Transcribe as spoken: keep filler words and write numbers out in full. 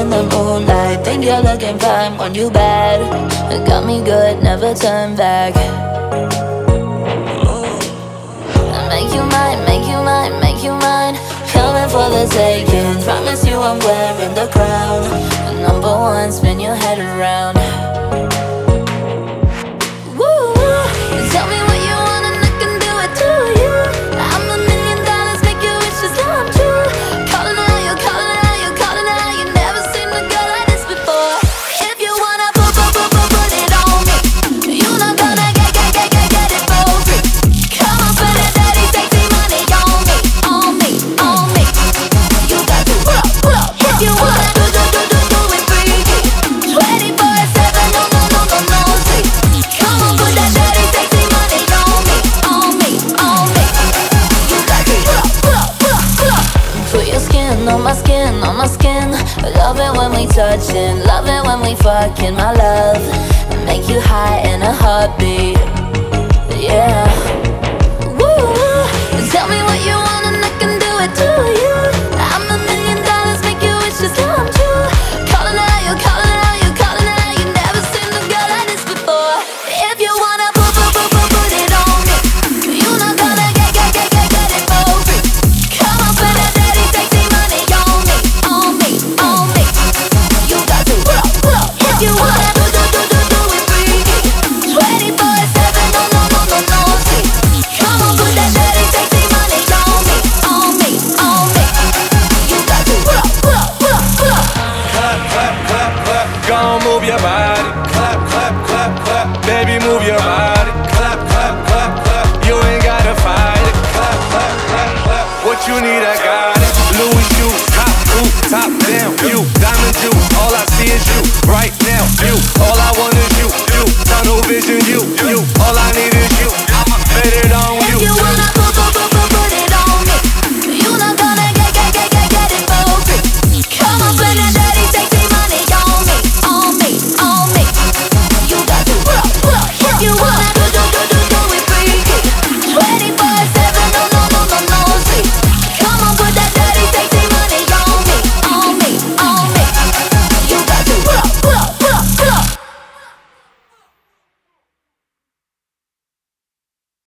in the moonlight. Think you're looking fine, want you bad. It got me good, never turn back. Make you mine, make you mine, make you mine. Coming for the taking. Promise you I'm wearing the crown. The number one, spin your head around. Woo! Tell me what you want and I can do it to you. I'm a million dollars, make your wishes come true. Calling out, you calling out, you calling out. You never seen a girl like this before. If you wanna put, put, put, put, put it on me, you're not gonna get, get, get, get, get it for free. Come on, spend it, daddy, sexy money on me, on me, on me. You got to pull up, pull up. If you wanna do, do, do, do, do it freaky. twenty-four seven, no, no, no, no, no, see. Come on, put that daddy, sexy money on me, on me, on me. You got to pull up, pull up, pull up, pull up. Put your skin on my skin, on my skin. Love it when we touchin', love it when we fucking, my love. Make you high in a heartbeat, yeah. Woo! Tell me what you want and I can do it to you. I'm a million dollars, make your wishes come true. Calling out, you calling out, you calling out. You never seen a girl like this before. If you wanna put, put, put, put, put it on me, you're not gonna get, get, get, get, get it for free. Come on, spend that daddy, sexy money on me, on me, on me. You got to pull up, pull up. If you wanna do, do, do, do, do it freaky. twenty-four seven, no, no, no, no, no, see. Come on, put that daddy, sexy money on me, on me, on me. You got to pull up, pull up, pull up, pull up. Clap, clap, clap, clap. Gon' move your body.